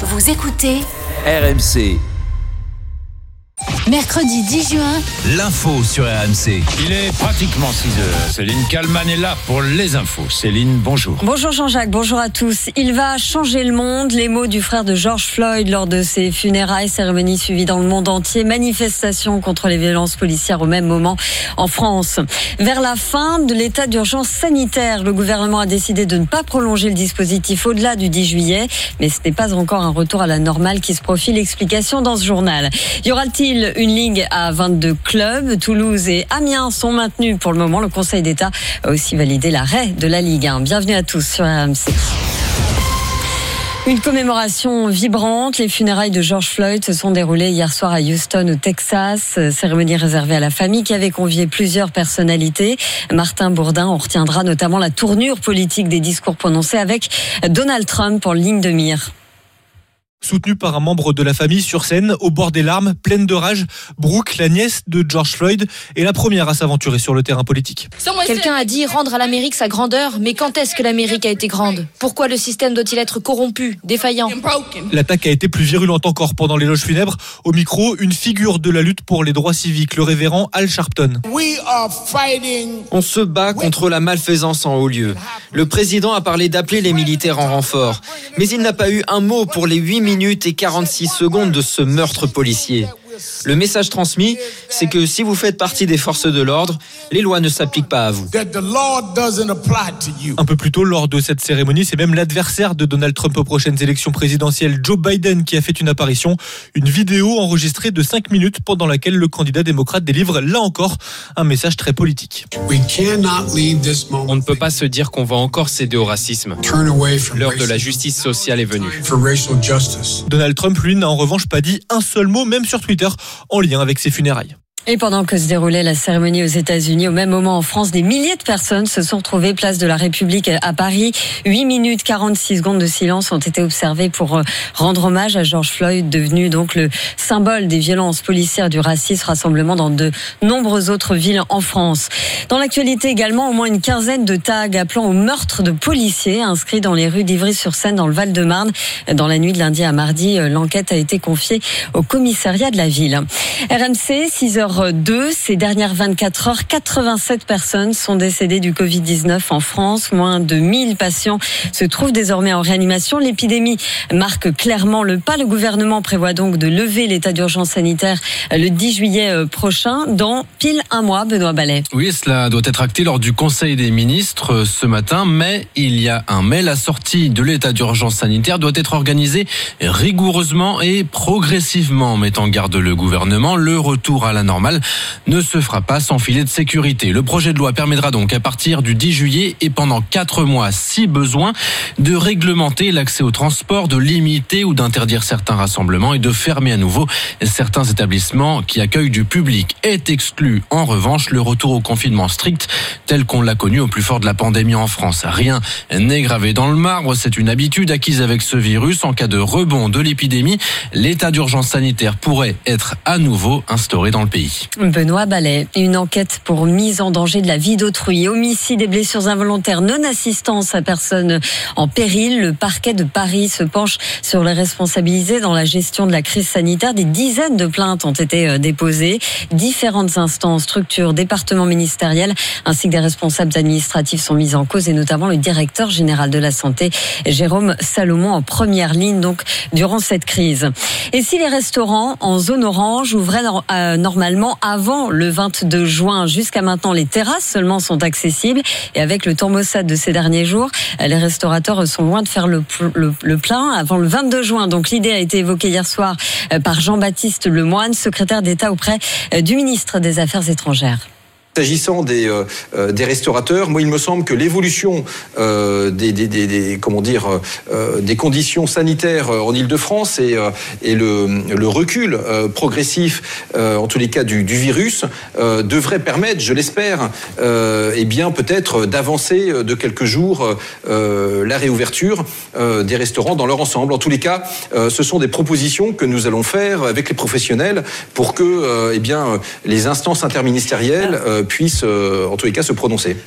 Vous écoutez RMC. Mercredi 10 juin. L'info sur RMC. Il est pratiquement 6h. Céline Kallmann est là pour les infos. Céline, bonjour. Bonjour Jean-Jacques, bonjour à tous. Il va changer le monde. Les mots du frère de George Floyd lors de ses funérailles, cérémonie suivie dans le monde entier, manifestation contre les violences policières au même moment en France. Vers la fin de l'état d'urgence sanitaire, le gouvernement a décidé de ne pas prolonger le dispositif au-delà du 10 juillet. Mais ce n'est pas encore un retour à la normale qui se profile. Explication dans ce journal. Y aura-t-il une ligue à 22 clubs? Toulouse et Amiens sont maintenus pour le moment. Le Conseil d'État a aussi validé l'arrêt de la Ligue 1. Bienvenue à tous sur RMC. Une commémoration vibrante. Les funérailles de George Floyd se sont déroulées hier soir à Houston, au Texas. Cérémonie réservée à la famille qui avait convié plusieurs personnalités. Martin Bourdin, on retiendra notamment la tournure politique des discours prononcés avec Donald Trump en ligne de mire. Soutenu par un membre de la famille sur scène, au bord des larmes, pleine de rage, Brooke, la nièce de George Floyd, est la première à s'aventurer sur le terrain politique. Quelqu'un a dit rendre à l'Amérique sa grandeur, mais quand est-ce que l'Amérique a été grande ? Pourquoi le système doit-il être corrompu, défaillant ? L'attaque a été plus virulente encore pendant l'éloge funèbre. Au micro, une figure de la lutte pour les droits civiques, le révérend Al Sharpton. On se bat contre la malfaisance en haut lieu. Le président a parlé d'appeler les militaires en renfort, mais il n'a pas eu un mot pour les 8 minutes et 46 secondes de ce meurtre policier. Le message transmis, c'est que si vous faites partie des forces de l'ordre, les lois ne s'appliquent pas à vous. Un peu plus tôt, lors de cette cérémonie, c'est même l'adversaire de Donald Trump aux prochaines élections présidentielles, Joe Biden, qui a fait une apparition. Une vidéo enregistrée de 5 minutes pendant laquelle le candidat démocrate délivre, là encore, un message très politique. On ne peut pas se dire qu'on va encore céder au racisme. L'heure de la justice sociale est venue. Donald Trump, lui, n'a en revanche pas dit un seul mot, même sur Twitter, en lien avec ses funérailles. Et pendant que se déroulait la cérémonie aux États-Unis, au même moment en France, des milliers de personnes se sont retrouvées place de la République à Paris. 8 minutes 46 secondes de silence ont été observées pour rendre hommage à George Floyd, devenu donc le symbole des violences policières, du racisme, rassemblement dans de nombreuses autres villes en France. Dans l'actualité également, au moins une quinzaine de tags appelant au meurtre de policiers inscrits dans les rues d'Ivry-sur-Seine dans le Val-de-Marne. Dans la nuit de lundi à mardi, l'enquête a été confiée au commissariat de la ville. RMC, 6h02, ces dernières 24 heures, 87 personnes sont décédées du Covid-19 en France. Moins de 1000 patients se trouvent désormais en réanimation. L'épidémie marque clairement le pas. Le gouvernement prévoit donc de lever l'état d'urgence sanitaire le 10 juillet prochain, dans pile un mois. Benoît Ballet. Oui, cela doit être acté lors du Conseil des ministres ce matin, mais il y a un mais. La sortie de l'état d'urgence sanitaire doit être organisée rigoureusement et progressivement, met en garde le gouvernement. Le retour à la normale ne se fera pas sans filet de sécurité. Le projet de loi permettra donc à partir du 10 juillet et pendant 4 mois, si besoin, de réglementer l'accès au transport, de limiter ou d'interdire certains rassemblements et de fermer à nouveau certains établissements qui accueillent du public. Est exclu en revanche le retour au confinement strict tel qu'on l'a connu au plus fort de la pandémie en France. Rien n'est gravé dans le marbre, c'est une habitude acquise avec ce virus. En cas de rebond de l'épidémie, l'état d'urgence sanitaire pourrait être à nouveau instauré dans le pays. Benoît Ballet, une enquête pour mise en danger de la vie d'autrui, homicide et blessures involontaires, non-assistance à personne en péril. Le parquet de Paris se penche sur les responsabilisés dans la gestion de la crise sanitaire. Des dizaines de plaintes ont été déposées. Différentes instances, structures, départements ministériels ainsi que des responsables administratifs sont mis en cause, et notamment le directeur général de la santé, Jérôme Salomon, en première ligne donc durant cette crise. Et si les restaurants en zone orange ouvraient normalement avant le 22 juin, jusqu'à maintenant, les terrasses seulement sont accessibles. Et avec le temps maussade de ces derniers jours, les restaurateurs sont loin de faire le plein avant le 22 juin. Donc l'idée a été évoquée hier soir par Jean-Baptiste Lemoyne, secrétaire d'État auprès du ministre des Affaires étrangères. S'agissant des restaurateurs, moi il me semble que l'évolution des conditions sanitaires en Île-de-France et le recul progressif en tous les cas du virus devrait permettre, je l'espère, peut-être d'avancer de quelques jours la réouverture des restaurants dans leur ensemble. En tous les cas, ce sont des propositions que nous allons faire avec les professionnels pour que les instances interministérielles puissent en tous les cas se prononcer.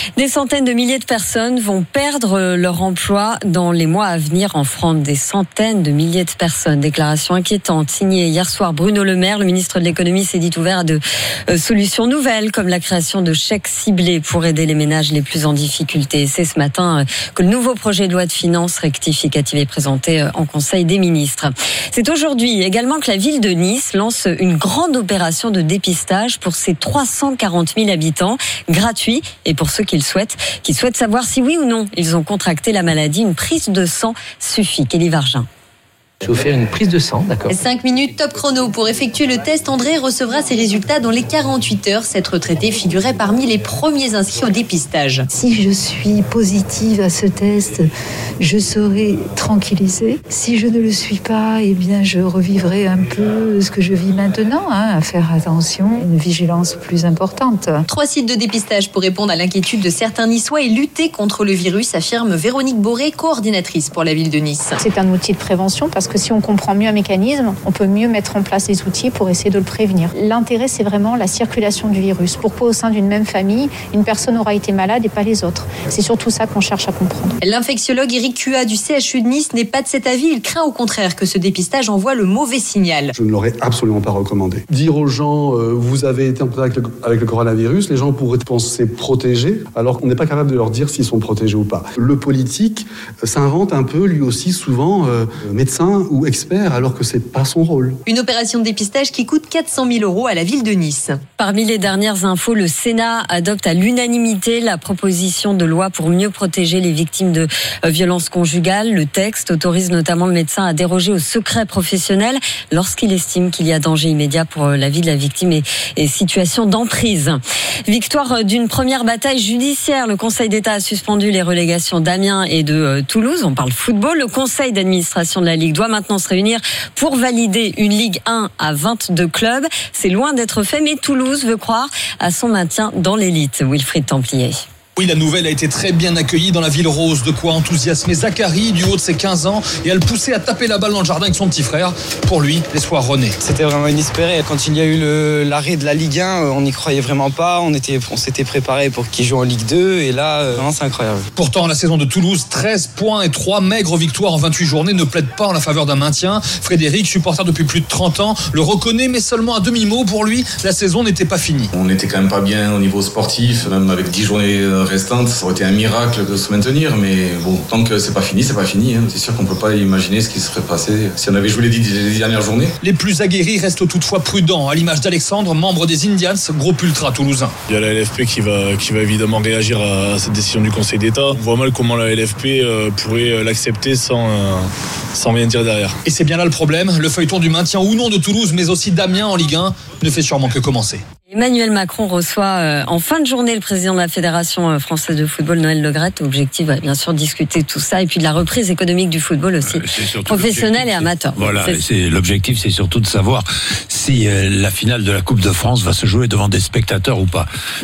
Des centaines de milliers de personnes vont perdre leur emploi dans les mois à venir en France. Des centaines de milliers de personnes. Déclaration inquiétante signée hier soir Bruno Le Maire. Le ministre de l'économie s'est dit ouvert à de solutions nouvelles comme la création de chèques ciblés pour aider les ménages les plus en difficulté. C'est ce matin que le nouveau projet de loi de finances rectificative est présenté en Conseil des ministres. C'est aujourd'hui également que la ville de Nice lance une grande opération de dépistage pour ses 340 000 habitants, gratuit, et pour ceux qui souhaitent savoir si oui ou non ils ont contracté la maladie, une prise de sang suffit. Kelly Vargin. Je vais vous faire une prise de sang, d'accord. 5 minutes top chrono pour effectuer le test. André recevra ses résultats dans les 48 heures. Cette retraitée figurait parmi les premiers inscrits au dépistage. Si je suis positive à ce test, je serai tranquillisée. Si je ne le suis pas, eh bien, je revivrai un peu ce que je vis maintenant, à faire attention, une vigilance plus importante. 3 sites de dépistage pour répondre à l'inquiétude de certains Niçois et lutter contre le virus, affirme Véronique Boré, coordinatrice pour la ville de Nice. C'est un outil de prévention parce que si on comprend mieux un mécanisme, on peut mieux mettre en place des outils pour essayer de le prévenir. L'intérêt, c'est vraiment la circulation du virus. Pourquoi au sein d'une même famille, une personne aura été malade et pas les autres? C'est surtout ça qu'on cherche à comprendre. L'infectiologue Éric Cuat du CHU de Nice n'est pas de cet avis. Il craint au contraire que ce dépistage envoie le mauvais signal. Je ne l'aurais absolument pas recommandé. Dire aux gens, vous avez été en contact avec le coronavirus, les gens pourraient penser protégés, alors qu'on n'est pas capable de leur dire s'ils sont protégés ou pas. Le politique s'invente un peu, lui aussi, souvent, médecin ou expert, alors que c'est pas son rôle. Une opération de dépistage qui coûte 400 000 € à la ville de Nice. Parmi les dernières infos, le Sénat adopte à l'unanimité la proposition de loi pour mieux protéger les victimes de violences conjugales. Le texte autorise notamment le médecin à déroger au secret professionnel lorsqu'il estime qu'il y a danger immédiat pour la vie de la victime et situation d'emprise. Victoire d'une première bataille judiciaire. Le Conseil d'État a suspendu les relégations d'Amiens et de Toulouse. On parle football. Le Conseil d'administration de la Ligue doit maintenant se réunir pour valider une Ligue 1 à 22 clubs. C'est loin d'être fait, mais Toulouse veut croire à son maintien dans l'élite. Wilfried Templier. Oui, la nouvelle a été très bien accueillie dans la ville rose, de quoi enthousiasmer Zachary du haut de ses 15 ans et à le pousser à taper la balle dans le jardin avec son petit frère. Pour lui, l'espoir renaît. C'était vraiment inespéré. Quand il y a eu l'arrêt de la Ligue 1, on n'y croyait vraiment pas. On s'était préparé pour qu'il joue en Ligue 2 et là, vraiment, c'est incroyable. Pourtant, la saison de Toulouse, 13 points et 3 maigres victoires en 28 journées ne plaide pas en la faveur d'un maintien. Frédéric, supporter depuis plus de 30 ans, le reconnaît mais seulement à demi-mot. Pour lui, la saison n'était pas finie. On n'était quand même pas bien au niveau sportif, même avec 10 journées restantes, ça aurait été un miracle de se maintenir, mais bon, tant que c'est pas fini, c'est pas fini. C'est sûr qu'on peut pas imaginer ce qui se serait passé si on avait joué les 10 dernières journées. Les plus aguerris restent toutefois prudents, à l'image d'Alexandre, membre des Indians, groupe ultra toulousain. Il y a la LFP qui va évidemment réagir à cette décision du Conseil d'État. On voit mal comment la LFP pourrait l'accepter sans rien dire derrière. Et c'est bien là le problème, le feuilleton du maintien ou non de Toulouse, mais aussi d'Amiens en Ligue 1, ne fait sûrement que commencer. Emmanuel Macron reçoit en fin de journée le président de la Fédération française de football, Noël Le Graët. Objectif, bien sûr, discuter tout ça et puis de la reprise économique du football aussi, professionnel et amateur. Voilà, l'objectif, c'est surtout de savoir si la finale de la Coupe de France va se jouer devant des spectateurs ou pas.